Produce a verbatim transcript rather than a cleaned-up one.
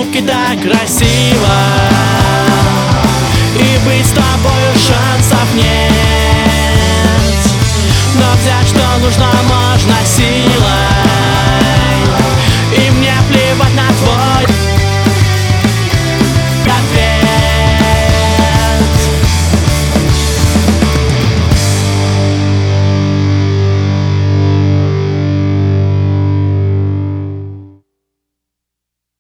улыбкой так красиво, и быть с тобою шансов нет. Но взять что нужно можно.